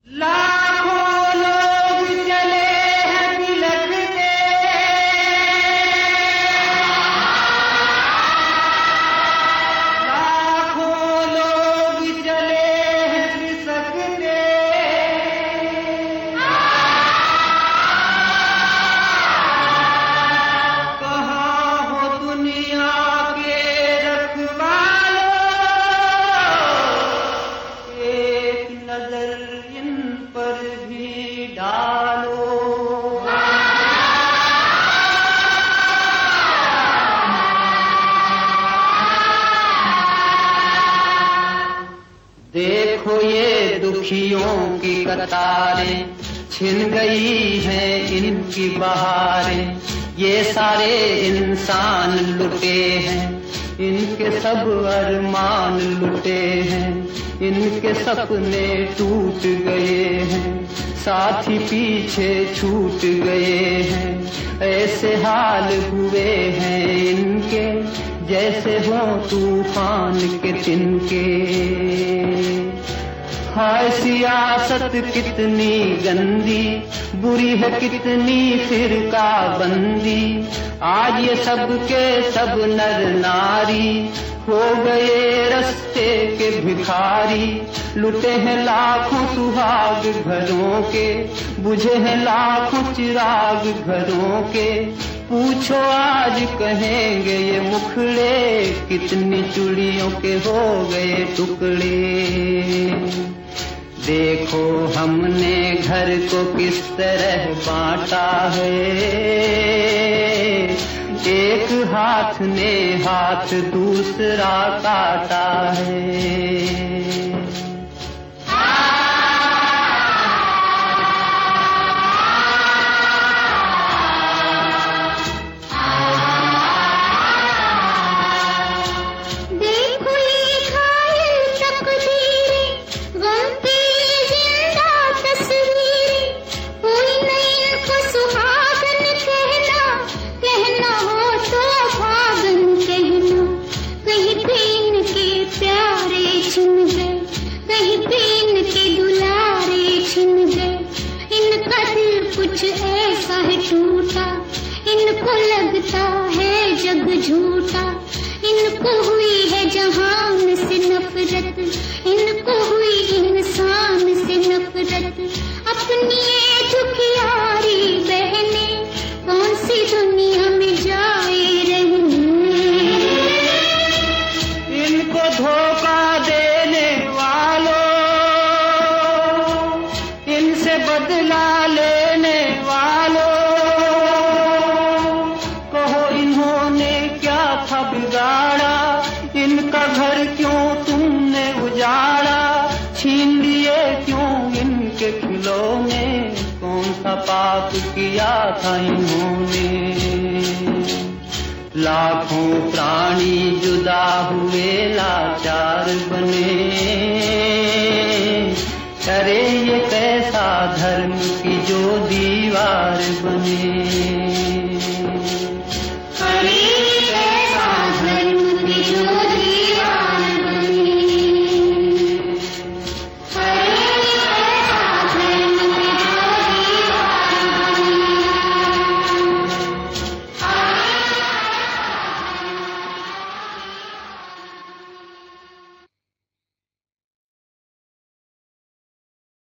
लाखों लोग चले हैं बिलखते, लाखों लोग चले हैं बिसकते, कहाँ हो दुनिया के रखवालों, एक नजर इन पर भी डालो। देखो ये दुखियों की कतारें, छिन गई हैं इनकी बहारें। ये सारे इंसान लुटे हैं, इनके सब अरमान लुटे हैं, इनके सपने टूट गए हैं, साथी पीछे छूट गए हैं। ऐसे हाल हुए हैं इनके, जैसे हो तूफान के तिनके। हाय सियासत कितनी गंदी, बुरी है कितनी फिरका बंदी। आज ये सब के सब नर नारी हो गए रस्ते के भिखारी। लुटे हैं लाखों सुहाग घरों के, बुझे हैं लाखों चिराग घरों के। पूछो आज कहेंगे ये मुखड़े, कितनी चूड़ियों के हो गए टुकड़े। देखो हमने घर को किस तरह बांटा है, एक हाथ ने हाथ दूसरा काटा है। कुछ ऐसा है टूटा, इनको लगता है जग झूठा। इनको हुई है जहान से नफरत, इनको हुई इंसान से नफरत। अपनी ये दुखियारी बहने कौन सी दुनिया में जाए रहने। इनको धोखा देने वालों, इनसे बदला लेने वालों, कहो इन्होंने क्या था बिगाड़ा, इनका घर क्यों तुमने उजाड़ा। छीन लिए क्यों इनके खिलौने, कौन सा पाप किया था इन्होंने। लाखों प्राणी जुदा हुए लाचार बने,